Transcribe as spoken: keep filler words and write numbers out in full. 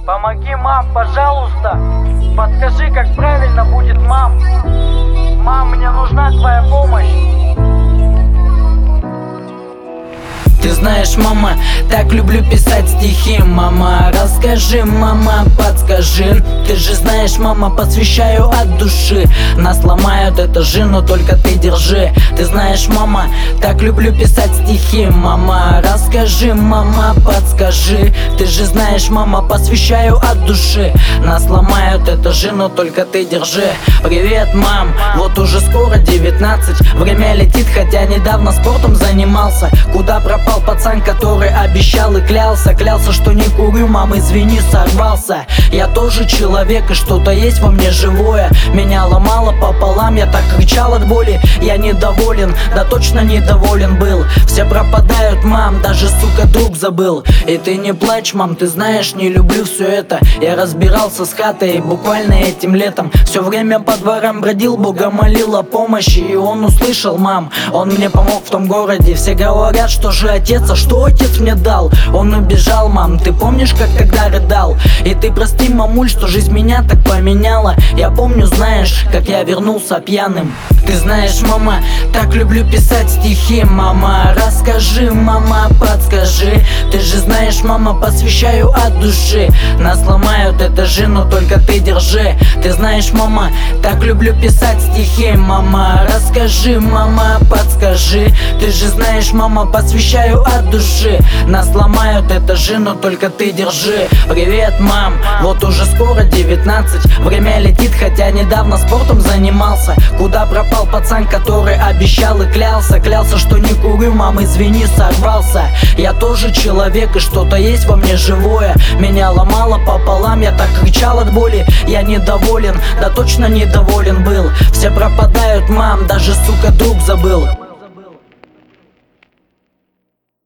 Помоги, мам, пожалуйста. Подскажи, как правильно будет, мам. Мам, мне нужна твоя помощь. Ты знаешь, мама, так люблю писать стихи. Мама, расскажи, мама, подскажи. Ты же знаешь, мама, посвящаю от души. Нас ломают этажи, но только ты держи. Ты знаешь, мама, так люблю писать стихи. Мама, расскажи, мама, подскажи. Ты же знаешь, мама, посвящаю от души. Нас ломают этажи, но только ты держи. Привет, мам, вот уже скоро девятнадцать. Время летит, хотя недавно спортом занимался. Куда пропал пацан, который обещал и клялся? Клялся, что не курю, мам, извини, сорвался. Я тоже человек, и что-то есть во мне живое. Меня ломало пополам, я так кричал от боли. Я недоволен, да точно недоволен был. Все пропадают, мам, даже, сука, друг забыл. И ты не плачь, мам, ты знаешь, не люблю все это. Я разбирался с хатой буквально этим летом. Все время по дворам бродил, Бога молил о помощи. И он услышал, мам, он мне помог в том городе. Все говорят, что же отец, а что отец мне дал? Он убежал, мам, ты помнишь, как тогда рыдал? И ты прости, мамуль, что жизнь меня так поменяла. Я помню, знаешь, как я вернулся пьяным. Ты знаешь, мама, так люблю писать стихи. Мама, расскажи, мама, подскажи. Ты же знаешь, мама, посвящаю от души. Нас ломают этажи, но только ты держи. Ты знаешь, мама, так люблю писать стихи. Мама, расскажи, мама, подскажи. Ты же знаешь, мама, посвящаю от души. Нас ломают этажи, но только ты держи. Привет, мам, вот уже скоро девятнадцать. Время летит, хотя недавно спортом занимался. Куда пропал пацан, который обещал и клялся? Клялся, что не курю, мам, извини, сорвался. Я тоже человек, и что-то есть во мне живое. Меня ломало пополам, я так кричал от боли. Я недоволен, да точно недоволен был. Все пропадают, мам, даже, сука, друг забыл.